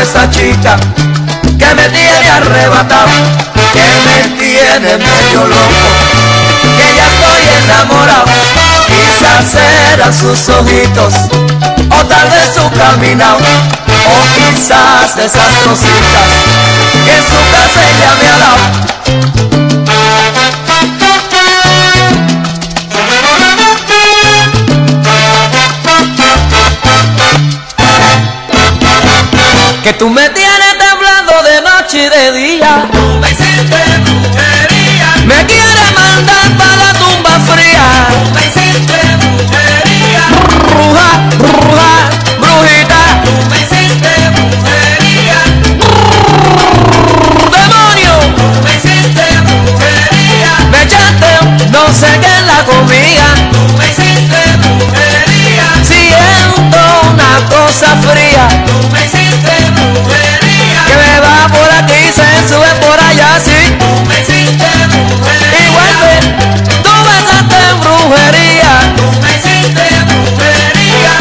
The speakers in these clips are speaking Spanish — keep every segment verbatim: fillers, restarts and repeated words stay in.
esa chica que me tiene arrebatado, que me tiene medio loco, que ya estoy enamorado. Quizás eran sus ojitos, o tal vez su caminado, o quizás de esas cositas que en su casa ella me ha dado. Que tú me tienes temblando de noche y de día. Tú me hiciste brujería. Me quieres mandar para la tumba fría. Tú me hiciste brujería. Bruja, bruja, brujita. Tú me hiciste brujería. Demonio. Tú me hiciste brujería. Me echaste no sé qué en la comida. Tú me hiciste brujería. Siento una cosa fría. Tú me hiciste brujería. Que me va por aquí y se sube por allá, sí. Tú me hiciste brujería. Igual que tú besaste en brujería. Tú me hiciste brujería.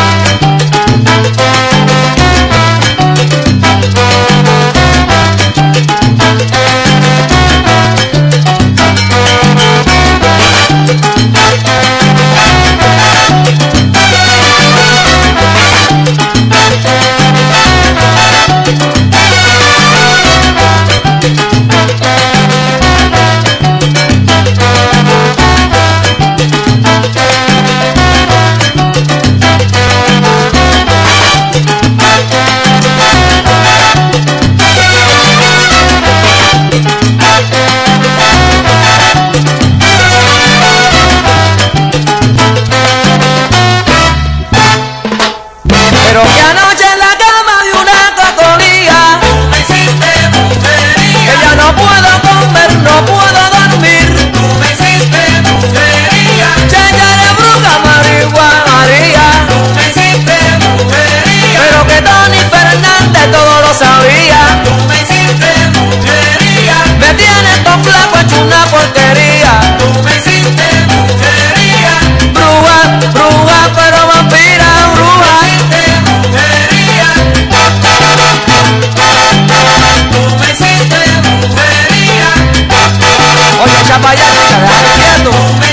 Pero que anoche en la cama de una cocolía, Tú me hiciste brujería. que ya no puedo comer, no puedo dormir. Tú me hiciste brujería. Cheña de bruja, marihuana, María. Tú me hiciste brujería. Pero que Tony Fernández todo lo sabía. Tú me hiciste brujería. Me tienes todo flaco hecho una porquería. Tú me hiciste brujería. Bruja, bruja, pero vampira, bruja. Tú me hiciste brujería. Oye, chapa ya, déjame quieto. Tú me